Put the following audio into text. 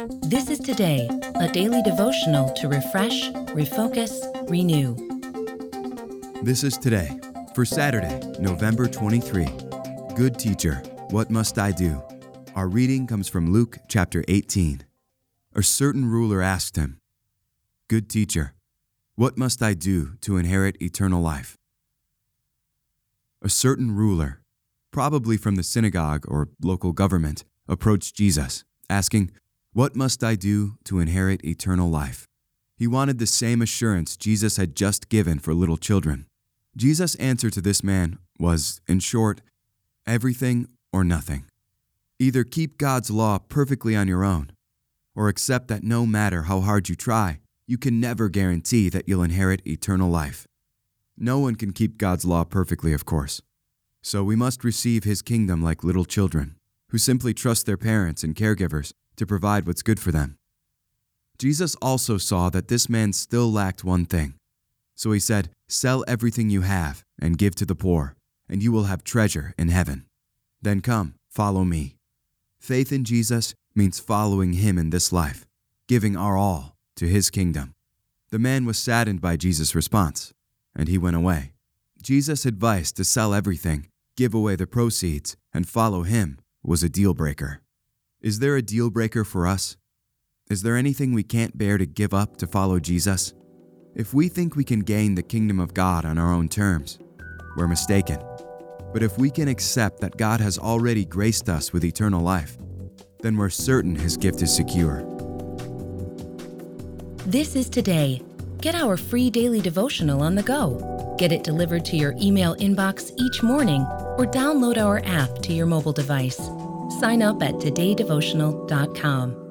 This is Today, a daily devotional to refresh, refocus, renew. This is Today for Saturday, November 23. Good teacher, what must I do? Our reading comes from Luke chapter 18. A certain ruler asked him, Good teacher, what must I do to inherit eternal life? A certain ruler, probably from the synagogue or local government, approached Jesus, asking, What must I do to inherit eternal life? He wanted the same assurance Jesus had just given for little children. Jesus' answer to this man was, in short, everything or nothing. Either keep God's law perfectly on your own, or accept that no matter how hard you try, you can never guarantee that you'll inherit eternal life. No one can keep God's law perfectly, of course. So we must receive His kingdom like little children, who simply trust their parents and caregivers to provide what's good for them. Jesus also saw that this man still lacked one thing. So He said, Sell everything you have and give to the poor, and you will have treasure in heaven. Then come, follow me. Faith in Jesus means following Him in this life, giving our all to His kingdom. The man was saddened by Jesus' response, and he went away. Jesus' advice to sell everything, give away the proceeds, and follow Him was a deal breaker. Is there a deal breaker for us? Is there anything we can't bear to give up to follow Jesus? If we think we can gain the kingdom of God on our own terms, we're mistaken. But if we can accept that God has already graced us with eternal life, then we're certain His gift is secure. This is Today. Get our free daily devotional on the go. Get it delivered to your email inbox each morning or download our app to your mobile device. Sign up at todaydevotional.com.